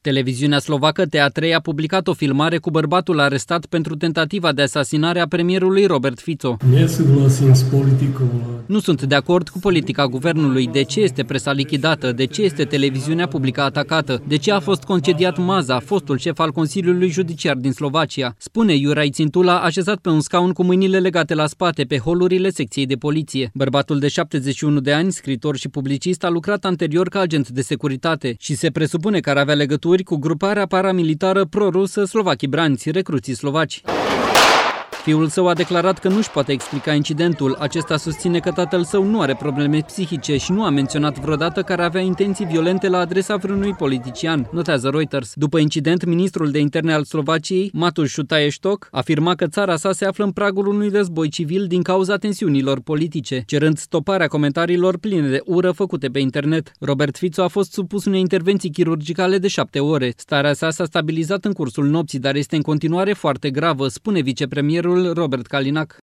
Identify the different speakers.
Speaker 1: Televiziunea slovacă TA3 a publicat o filmare cu bărbatul arestat pentru tentativa de asasinare a premierului Robert Fico. Nu sunt de acord cu politica guvernului. De ce este presa lichidată? De ce este televiziunea publică atacată? De ce a fost concediat Maza, fostul șef al Consiliului Judiciar din Slovacia? Spune Juraj Cintula, așezat pe un scaun cu mâinile legate la spate pe holurile secției de poliție. Bărbatul de 71 de ani, scriitor și publicist, a lucrat anterior ca agent de securitate și se presupune că ar avea legături cu gruparea paramilitară pro-rusă Slovaki Branci, recruții slovaci. Fiul său a declarat că nu-și poate explica incidentul. Acesta susține că tatăl său nu are probleme psihice și nu a menționat vreodată că ar avea intenții violente la adresa vreunui politician, notează Reuters. După incident, ministrul de interne al Slovaciei, Mateusz Šutajestok, afirma că țara sa se află în pragul unui război civil din cauza tensiunilor politice, cerând stoparea comentariilor pline de ură făcute pe internet. Robert Fico a fost supus unei intervenții chirurgicale de 7 ore. Starea sa s-a stabilizat în cursul nopții, dar este în continuare foarte gravă, spune vicepremierul Robert Kalinac.